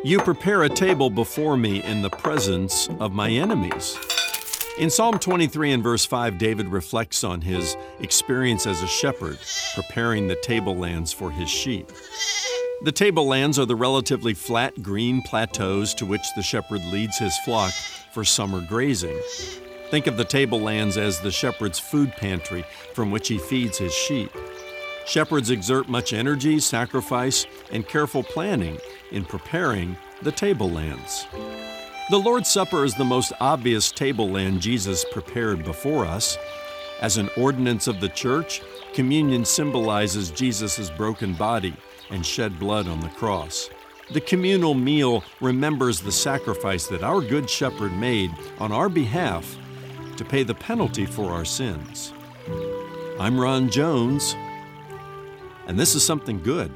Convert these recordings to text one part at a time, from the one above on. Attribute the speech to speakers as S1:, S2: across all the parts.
S1: You prepare a table before me in the presence of my enemies. In Psalm 23 and verse 5, David reflects on his experience as a shepherd, preparing the tablelands for his sheep. The tablelands are the relatively flat green plateaus to which the shepherd leads his flock for summer grazing. Think of the tablelands as the shepherd's food pantry from which he feeds his sheep. Shepherds exert much energy, sacrifice, and careful planning in preparing the tablelands. The Lord's Supper is the most obvious tableland Jesus prepared before us. As an ordinance of the church, communion symbolizes Jesus' broken body and shed blood on the cross. The communal meal remembers the sacrifice that our Good Shepherd made on our behalf to pay the penalty for our sins. I'm Ron Jones, and this is Something Good.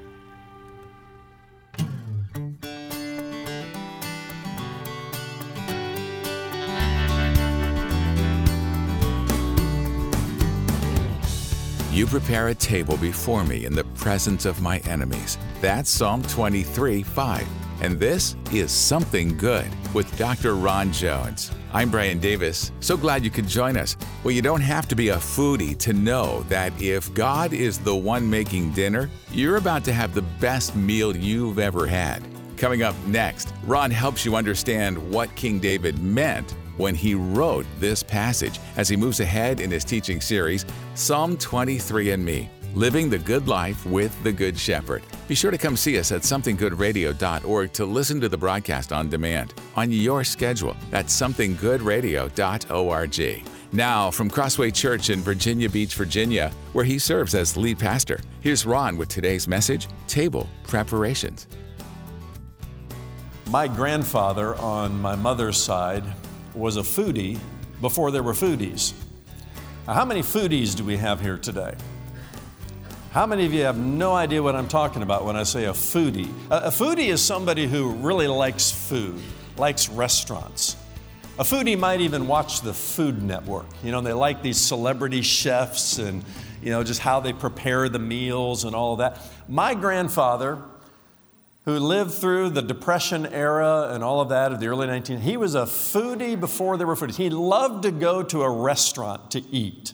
S2: You prepare a table before me in the presence of my enemies. That's Psalm 23:5. And this is Something Good with Dr. Ron Jones. I'm Brian Davis. So glad you could join us. Well, you don't have to be a foodie to know that if God is the one making dinner, you're about to have the best meal you've ever had. Coming up next, Ron helps you understand what King David meant when he wrote this passage as he moves ahead in his teaching series, Psalm 23 and Me, Living the Good Life with the Good Shepherd. Be sure to come see us at somethinggoodradio.org to listen to the broadcast on demand, on your schedule. That's somethinggoodradio.org. Now, from Crossway Church in Virginia Beach, Virginia, where he serves as lead pastor, here's Ron with today's message, Table Preparations.
S1: My grandfather on my mother's side was a foodie before there were foodies. Now, how many foodies do we have here today? How many of you have no idea what I'm talking about when I say a foodie? A foodie is somebody who really likes food, likes restaurants. A foodie might even watch the Food Network. You know, they like these celebrity chefs and, you know, just how they prepare the meals and all of that. My grandfather, who lived through the Depression era and all of that of the early 1900s. He was a foodie before there were foodies. He loved to go to a restaurant to eat.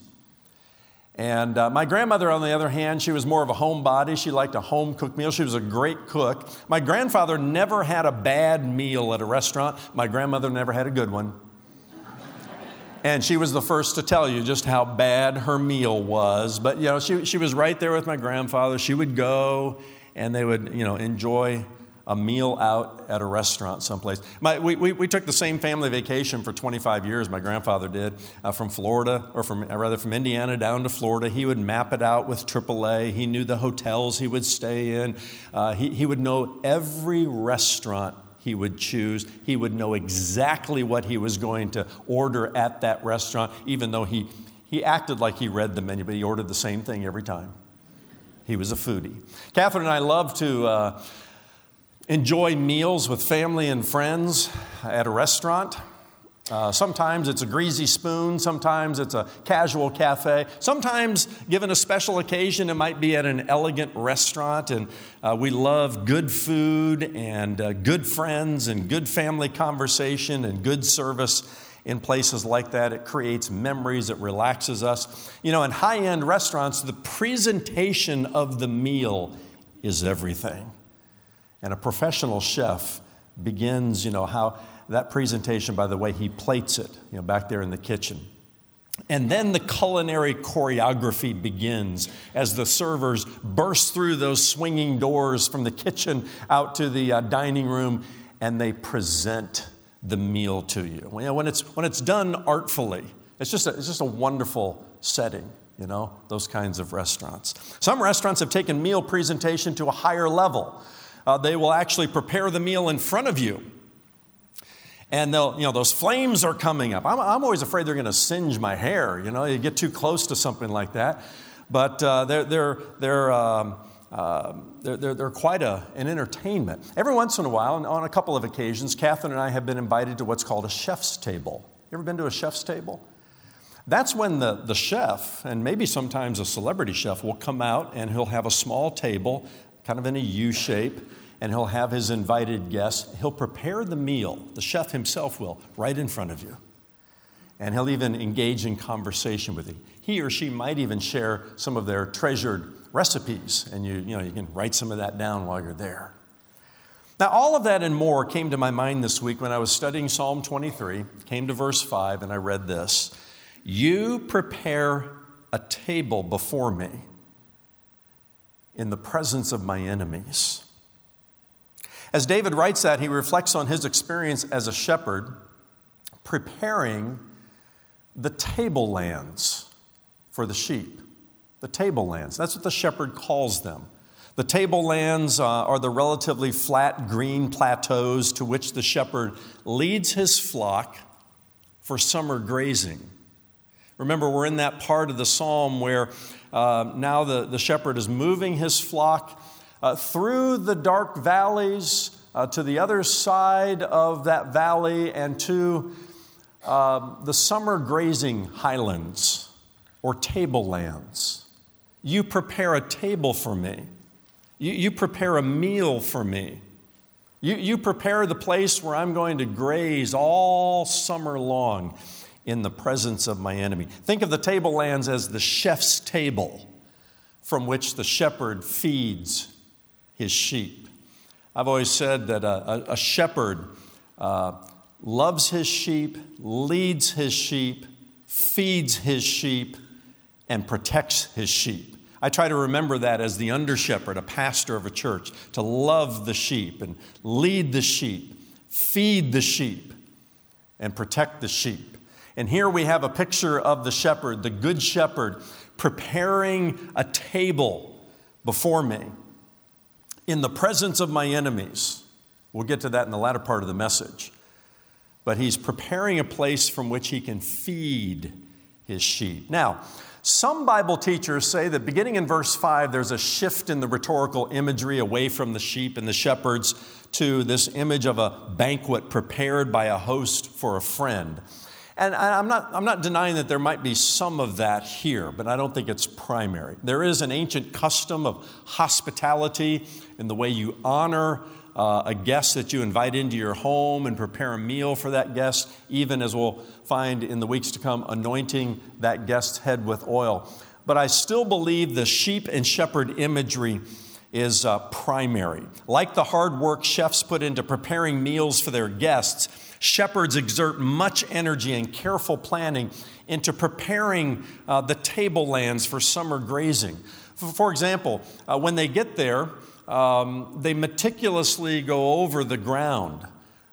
S1: And my grandmother, on the other hand, she was more of a homebody. She liked a home-cooked meal. She was a great cook. My grandfather never had a bad meal at a restaurant. My grandmother never had a good one. And she was the first to tell you just how bad her meal was. But, you know, she was right there with my grandfather. She would go, and they would, you know, enjoy a meal out at a restaurant someplace. We took the same family vacation for 25 years, my grandfather did, from Florida, or from Indiana down to Florida. He would map it out with AAA. He knew the hotels he would stay in. He would know every restaurant he would choose. He would know exactly what he was going to order at that restaurant, even though he acted like he read the menu, but he ordered the same thing every time. He was a foodie. Catherine and I love to enjoy meals with family and friends at a restaurant. Sometimes it's a greasy spoon. Sometimes it's a casual cafe. Sometimes, given a special occasion, it might be at an elegant restaurant. And we love good food and good friends and good family conversation and good service. In places like that, it creates memories, it relaxes us. You know, in high-end restaurants, the presentation of the meal is everything. And a professional chef begins, you know, how that presentation by the way he plates it, you know, back there in the kitchen. And then the culinary choreography begins as the servers burst through those swinging doors from the kitchen out to the dining room, and they present the meal to you. You know, when it's done artfully, it's just a wonderful setting, you know, those kinds of restaurants. Some restaurants have taken meal presentation to a higher level. They will actually prepare the meal in front of you. And they'll, you know, those flames are coming up. I'm always afraid they're going to singe my hair, you know, you get too close to something like that. But they're quite an entertainment. Every once in a while, and on a couple of occasions, Catherine and I have been invited to what's called a chef's table. You ever been to a chef's table? That's when the chef, and maybe sometimes a celebrity chef, will come out and he'll have a small table, kind of in a U shape, and he'll have his invited guests. He'll prepare the meal, the chef himself will, right in front of you. And he'll even engage in conversation with you. He or she might even share some of their treasured recipes, and you can write some of that down while you're there. Now, all of that and more came to my mind this week when I was studying Psalm 23, came to verse 5, and I read this. You prepare a table before me in the presence of my enemies. As David writes that, he reflects on his experience as a shepherd, preparing the tablelands for the sheep. The tablelands, that's what the shepherd calls them. The tablelands are the relatively flat green plateaus to which the shepherd leads his flock for summer grazing. Remember, we're in that part of the psalm where now the shepherd is moving his flock through the dark valleys to the other side of that valley and to the summer grazing highlands or tablelands. You prepare a table for me. You prepare a meal for me. You prepare the place where I'm going to graze all summer long in the presence of my enemy. Think of the tablelands as the chef's table from which the shepherd feeds his sheep. I've always said that a shepherd loves his sheep, leads his sheep, feeds his sheep, and protects his sheep. I try to remember that as the under-shepherd, a pastor of a church, to love the sheep and lead the sheep, feed the sheep, and protect the sheep. And here we have a picture of the shepherd, the good shepherd, preparing a table before me in the presence of my enemies. We'll get to that in the latter part of the message. But he's preparing a place from which he can feed his sheep. Now, some Bible teachers say that beginning in verse 5, there's a shift in the rhetorical imagery away from the sheep and the shepherds to this image of a banquet prepared by a host for a friend. And I'm not denying that there might be some of that here, but I don't think it's primary. There is an ancient custom of hospitality in the way you honor a guest that you invite into your home and prepare a meal for that guest, even as we'll find in the weeks to come, anointing that guest's head with oil. But I still believe the sheep and shepherd imagery is primary. Like the hard work chefs put into preparing meals for their guests, shepherds exert much energy and careful planning into preparing the tablelands for summer grazing. For example, when they get there, they meticulously go over the ground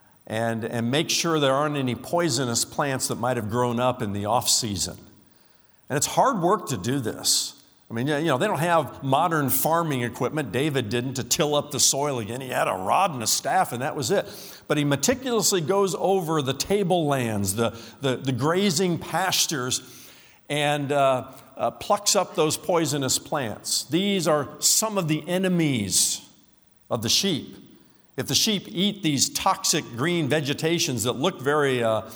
S1: and make sure there aren't any poisonous plants that might have grown up in the off-season. And it's hard work to do this. I mean, they don't have modern farming equipment. David didn't to till up the soil again. He had a rod and a staff, and that was it. But he meticulously goes over the tablelands, the grazing pastures, and plucks up those poisonous plants. These are some of the enemies of the sheep. If the sheep eat these toxic green vegetations that look very,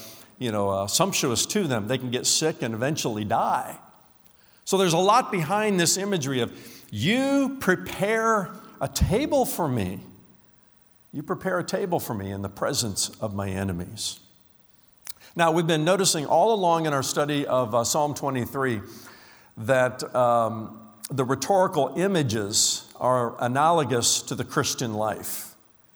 S1: sumptuous to them, they can get sick and eventually die. So there's a lot behind this imagery of, you prepare a table for me. You prepare a table for me in the presence of my enemies. Now, we've been noticing all along in our study of Psalm 23 that the rhetorical images are analogous to the Christian life.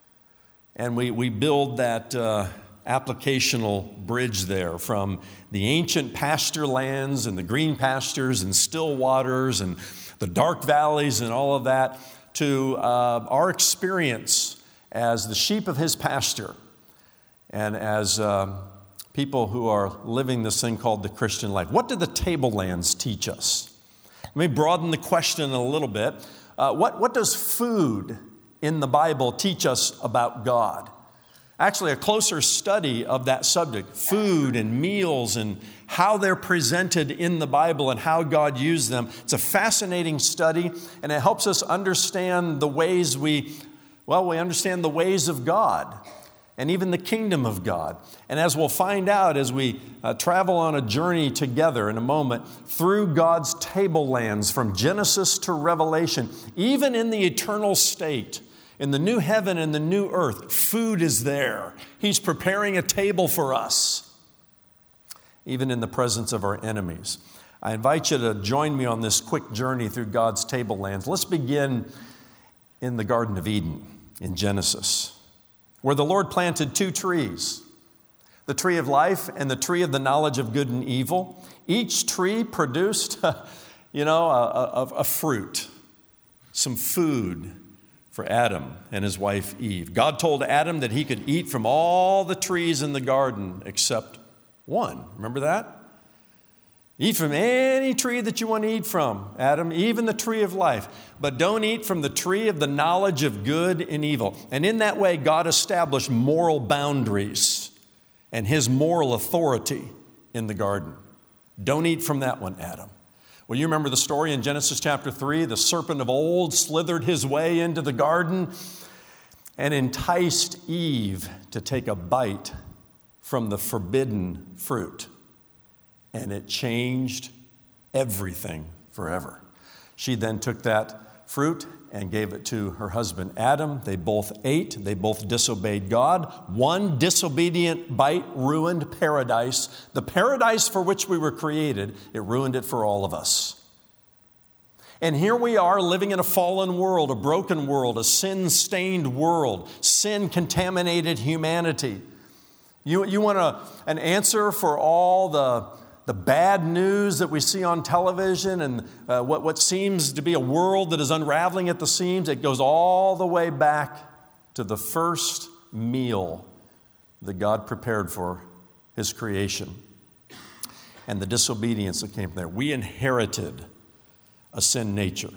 S1: And we build that applicational bridge there from the ancient pasture lands and the green pastures and still waters and the dark valleys and all of that to our experience as the sheep of his pasture and as people who are living this thing called the Christian life. What do the tablelands teach us? Let me broaden the question a little bit. What does food in the Bible teach us about God? Actually, a closer study of that subject, food and meals and how they're presented in the Bible and how God used them. It's a fascinating study, and it helps us understand the ways we understand the ways of God and even the kingdom of God. And as we'll find out as we travel on a journey together in a moment through God's tablelands from Genesis to Revelation, even in the eternal state, In the new heaven and the new earth, food is there. He's preparing a table for us, even in the presence of our enemies. I invite you to join me on this quick journey through God's tablelands. Let's begin in the Garden of Eden in Genesis, where the Lord planted two trees, the tree of life and the tree of the knowledge of good and evil. Each tree produced, a fruit, some food for Adam and his wife Eve. God told Adam that he could eat from all the trees in the garden except one. Remember that? Eat from any tree that you want to eat from, Adam, even the tree of life. But don't eat from the tree of the knowledge of good and evil. And in that way, God established moral boundaries and his moral authority in the garden. Don't eat from that one, Adam. Well, you remember the story in Genesis chapter 3. The serpent of old slithered his way into the garden and enticed Eve to take a bite from the forbidden fruit. And it changed everything forever. She then took that fruit and gave it to her husband Adam. They both ate. They both disobeyed God. One disobedient bite ruined paradise. The paradise for which we were created, it ruined it for all of us. And here we are living in a fallen world, a broken world, a sin-stained world. Sin contaminated humanity. You want an answer for all the bad news that we see on television and what seems to be a world that is unraveling at the seams? It goes all the way back to the first meal that God prepared for his creation and the disobedience that came from there. We inherited a sin nature.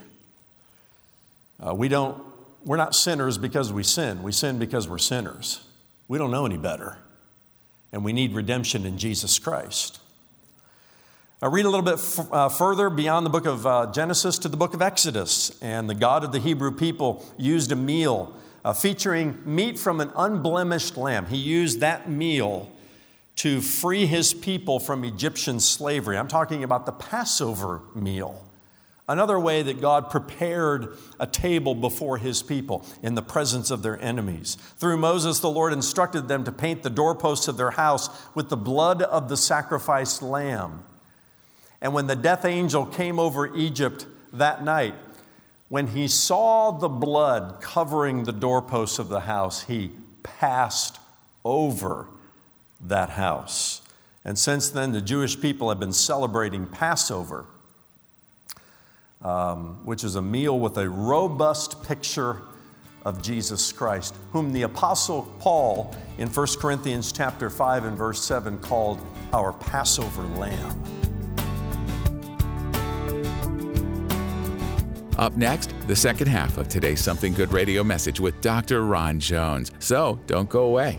S1: We're not sinners because we sin. We sin because we're sinners. We don't know any better. And we need redemption in Jesus Christ. Read a little bit further beyond the book of Genesis to the book of Exodus. And the God of the Hebrew people used a meal featuring meat from an unblemished lamb. He used that meal to free his people from Egyptian slavery. I'm talking about the Passover meal. Another way that God prepared a table before his people in the presence of their enemies. Through Moses, the Lord instructed them to paint the doorposts of their house with the blood of the sacrificed lamb. And when the death angel came over Egypt that night, when he saw the blood covering the doorposts of the house, he passed over that house. And since then, the Jewish people have been celebrating Passover, which is a meal with a robust picture of Jesus Christ, whom the Apostle Paul in 1 Corinthians chapter 5 and verse 7 called our Passover lamb.
S2: Up next, the second half of today's Something Good radio message with Dr. Ron Jones. So don't go away.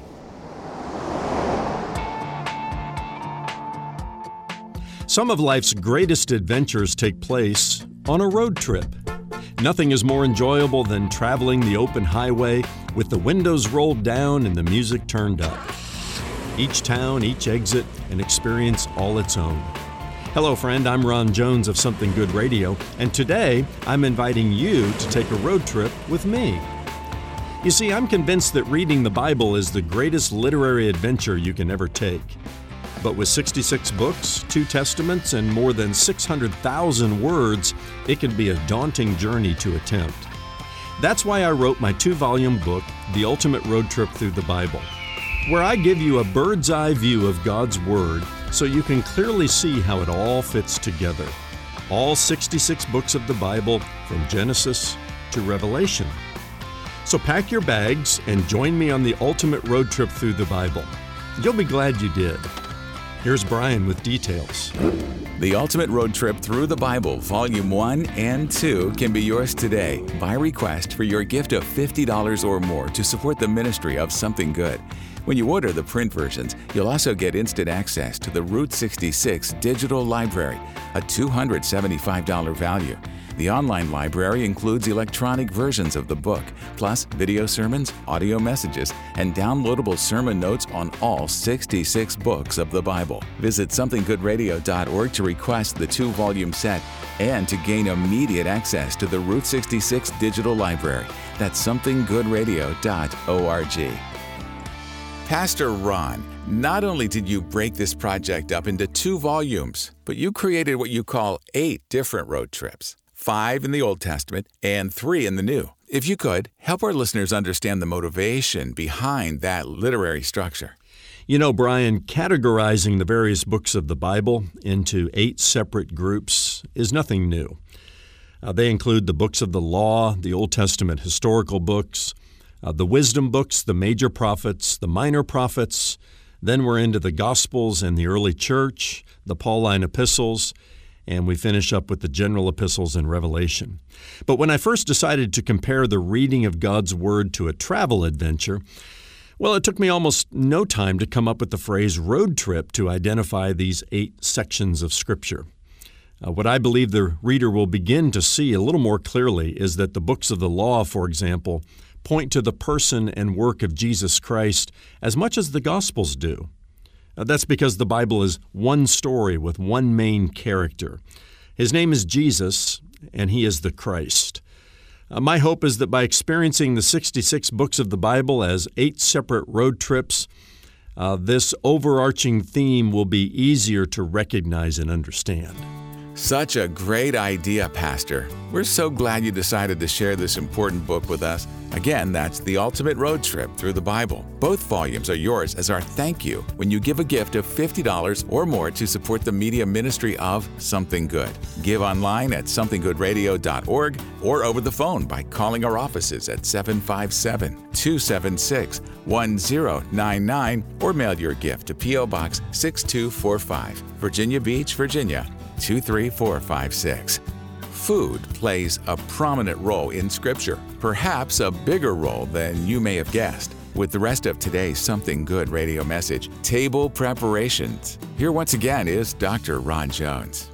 S1: Some of life's greatest adventures take place on a road trip. Nothing is more enjoyable than traveling the open highway with the windows rolled down and the music turned up. Each town, each exit, an experience all its own. Hello, friend. I'm Ron Jones of Something Good Radio, and today I'm inviting you to take a road trip with me. You see, I'm convinced that reading the Bible is the greatest literary adventure you can ever take. But with 66 books, 2 testaments, and more than 600,000 words, it can be a daunting journey to attempt. That's why I wrote my 2-volume book, The Ultimate Road Trip Through the Bible, where I give you a bird's eye view of God's Word so you can clearly see how it all fits together. All 66 books of the Bible from Genesis to Revelation. So pack your bags and join me on the ultimate road trip through the Bible. You'll be glad you did. Here's Brian with details.
S2: The Ultimate Road Trip Through the Bible, Volume 1 and 2 can be yours today by request for your gift of $50 or more to support the ministry of Something Good. When you order the print versions, you'll also get instant access to the Route 66 Digital Library, a $275 value. The online library includes electronic versions of the book, plus video sermons, audio messages, and downloadable sermon notes on all 66 books of the Bible. Visit somethinggoodradio.org to request the 2-volume set and to gain immediate access to the Route 66 Digital Library. That's somethinggoodradio.org. Pastor Ron, not only did you break this project up into 2 volumes, but you created what you call 8 different road trips. 5 in the Old Testament and 3 in the New. If you could, help our listeners understand the motivation behind that literary structure.
S1: You know, Brian, categorizing the various books of the Bible into 8 separate groups is nothing new. They include the books of the law, the Old Testament historical books, the wisdom books, the major prophets, the minor prophets. Then we're into the Gospels and the early church, the Pauline epistles, and we finish up with the general epistles and Revelation. But when I first decided to compare the reading of God's Word to a travel adventure, well, it took me almost no time to come up with the phrase road trip to identify these 8 sections of Scripture. What I believe the reader will begin to see a little more clearly is that the books of the law, for example, point to the person and work of Jesus Christ as much as the Gospels do. That's because the Bible is one story with one main character. His name is Jesus, and he is the Christ. My hope is that by experiencing the 66 books of the Bible as 8 separate road trips, this overarching theme will be easier to recognize and understand.
S2: Such a great idea, Pastor. We're so glad you decided to share this important book with us. Again, that's The Ultimate Road Trip Through the Bible. Both volumes are yours as our thank you when you give a gift of $50 or more to support the media ministry of Something Good. Give online at somethinggoodradio.org or over the phone by calling our offices at 757-276-1099 or mail your gift to P.O. Box 6245, Virginia Beach, Virginia 23456. Food plays a prominent role in Scripture, perhaps a bigger role than you may have guessed. With the rest of today's Something Good radio message, Table Preparations. Here once again is Dr. Ron Jones.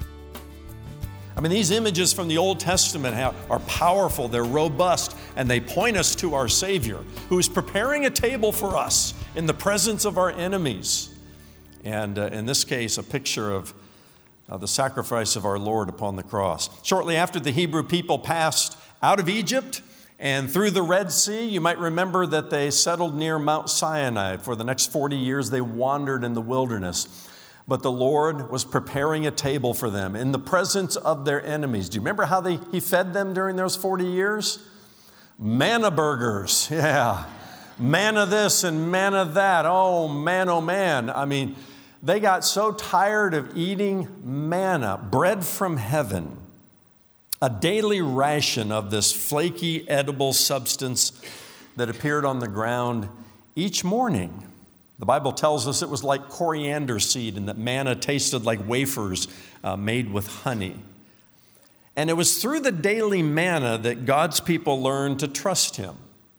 S1: I mean, these images from the Old Testament are powerful, they're robust, and they point us to our Savior, who is preparing a table for us in the presence of our enemies. And in this case, a picture of the sacrifice of our Lord upon the cross. Shortly after the Hebrew people passed out of Egypt and through the Red Sea, you might remember that they settled near Mount Sinai. For the next 40 years, they wandered in the wilderness. But the Lord was preparing a table for them in the presence of their enemies. Do you remember how He fed them during those 40 years? Manna burgers, yeah. Manna this and manna that. Oh, man. I mean, they got so tired of eating manna, bread from heaven, a daily ration of this flaky, edible substance that appeared on the ground each morning. The Bible tells us it was like coriander seed and that manna tasted like wafers made with honey. And it was through the daily manna that God's people learned to trust Him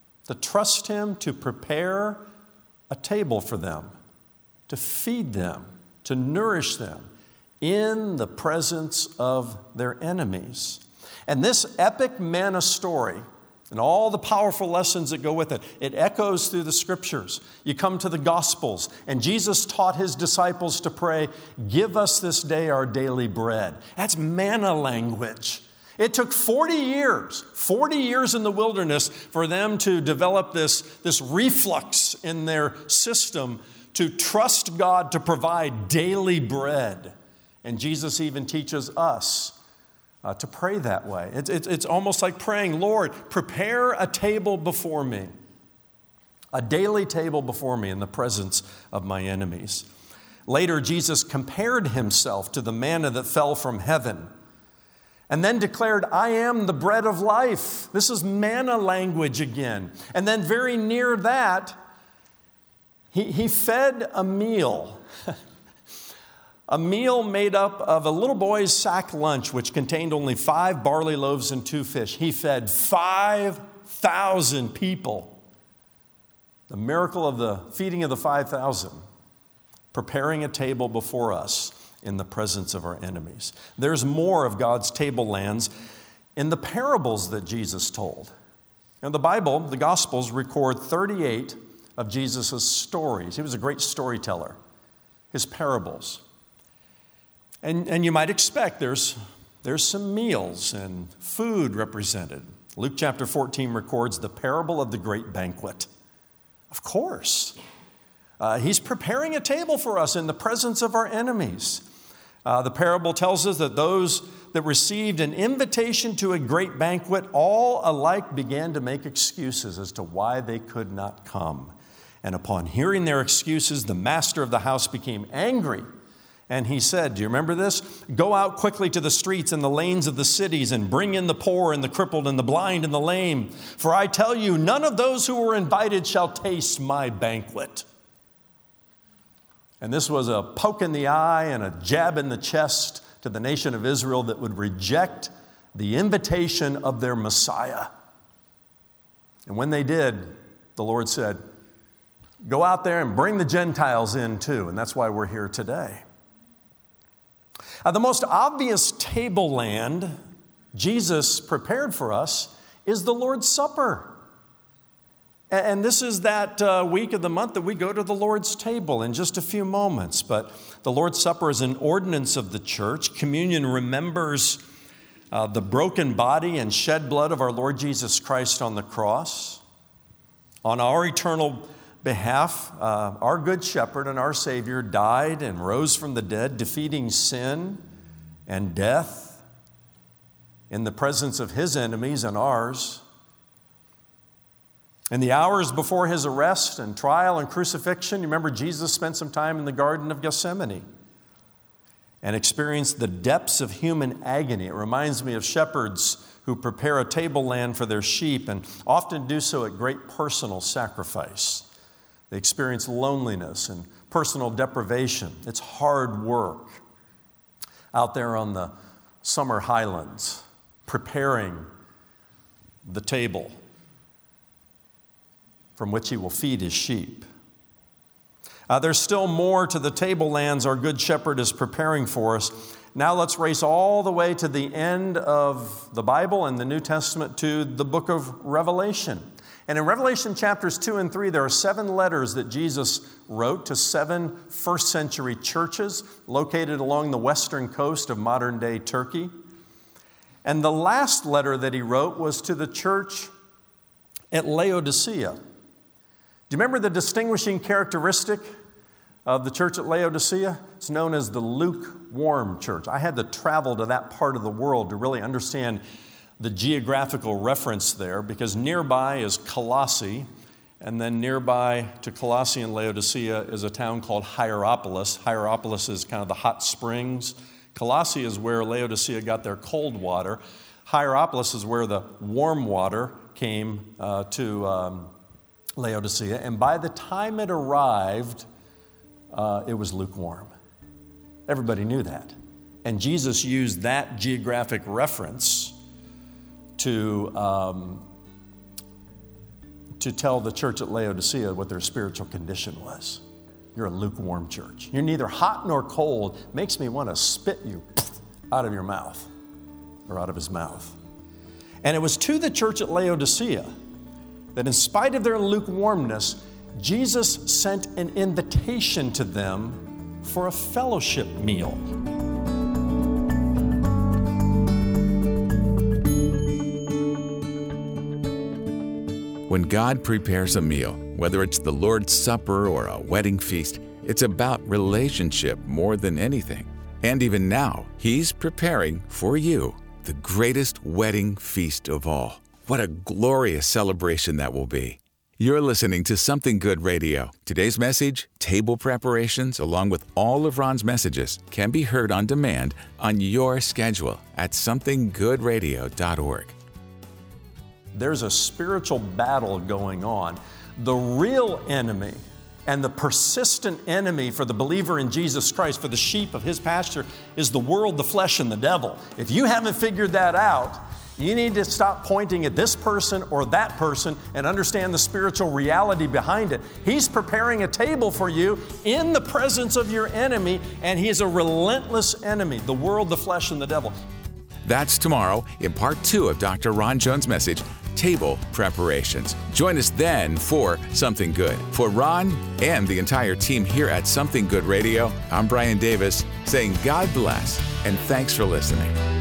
S1: to prepare a table for them, to feed them, to nourish them in the presence of their enemies. And this epic manna story and all the powerful lessons that go with it, it echoes through the Scriptures. You come to the Gospels, and Jesus taught His disciples to pray, "Give us this day our daily bread." That's manna language. It took 40 years in the wilderness for them to develop this reflux in their system to trust God to provide daily bread. And Jesus even teaches us to pray that way. It's almost like praying, "Lord, prepare a table before me, a daily table before me in the presence of my enemies." Later, Jesus compared Himself to the manna that fell from heaven and then declared, "I am the bread of life." This is manna language again. And then very near that, He fed a meal, a meal made up of a little boy's sack lunch, which contained only 5 barley loaves and 2 fish. He fed 5,000 people. The miracle of the feeding of the 5,000, preparing a table before us in the presence of our enemies. There's more of God's tablelands in the parables that Jesus told. And the Bible, the Gospels, record 38 of Jesus' stories. He was a great storyteller, his parables. And you might expect there's some meals and food represented. Luke chapter 14 records the parable of the great banquet. Of course. He's preparing a table for us in the presence of our enemies. The parable tells us that those that received an invitation to a great banquet all alike began to make excuses as to why they could not come. And upon hearing their excuses, the master of the house became angry. And he said, do you remember this? Go out quickly to the streets and the lanes of the cities and bring in the poor and the crippled and the blind and the lame. For I tell you, none of those who were invited shall taste my banquet. And this was a poke in the eye and a jab in the chest to the nation of Israel that would reject the invitation of their Messiah. And when they did, the Lord said, go out there and bring the Gentiles in too. And that's why we're here today. The most obvious tableland Jesus prepared for us is the Lord's Supper. And this is that week of the month that we go to the Lord's table in just a few moments. But the Lord's Supper is an ordinance of the church. Communion remembers the broken body and shed blood of our Lord Jesus Christ on the cross. On our eternal behalf, our good shepherd and our Savior died and rose from the dead, defeating sin and death in the presence of his enemies and ours. In the hours before his arrest and trial and crucifixion, you remember Jesus spent some time in the Garden of Gethsemane and experienced the depths of human agony. It reminds me of shepherds who prepare a tableland for their sheep and often do so at great personal sacrifice. They experience loneliness and personal deprivation. It's hard work out there on the summer highlands, preparing the table from which he will feed his sheep. There's still more to the tablelands our good shepherd is preparing for us. Now let's race all the way to the end of the Bible and the New Testament to the book of Revelation. And in Revelation chapters 2 and 3, there are 7 letters that Jesus wrote to 7 first-century churches located along the western coast of modern-day Turkey. And the last letter that he wrote was to the church at Laodicea. Do you remember the distinguishing characteristic of the church at Laodicea? It's known as the lukewarm church. I had to travel to that part of the world to really understand the geographical reference there, because nearby is Colossae, and then nearby to Colossae and Laodicea is a town called Hierapolis. Hierapolis is kind of the hot springs. Colossae is where Laodicea got their cold water. Hierapolis is where the warm water came to Laodicea, and by the time it arrived, it was lukewarm. Everybody knew that. And Jesus used that geographic reference to tell the church at Laodicea what their spiritual condition was. You're a lukewarm church. You're neither hot nor cold. Makes me want to spit you out of your mouth, or out of his mouth. And it was to the church at Laodicea that in spite of their lukewarmness, Jesus sent an invitation to them for a fellowship meal.
S2: When God prepares a meal, whether it's the Lord's Supper or a wedding feast, it's about relationship more than anything. And even now, He's preparing for you the greatest wedding feast of all. What a glorious celebration that will be. You're listening to Something Good Radio. Today's message, table preparations, along with all of Ron's messages, can be heard on demand on your schedule at somethinggoodradio.org.
S1: There's a spiritual battle going on. The real enemy and the persistent enemy for the believer in Jesus Christ, for the sheep of His pasture, is the world, the flesh, and the devil. If you haven't figured that out, You need to stop pointing at this person or that person and understand the spiritual reality behind it. He's preparing a table for you in the presence of your enemy, and he is a relentless enemy, the world, the flesh, and the devil.
S2: That's tomorrow in part 2 of Dr. Ron Jones' message, Table Preparations. Join us then for Something Good. For Ron and the entire team here at Something Good Radio, I'm Brian Davis saying God bless and thanks for listening.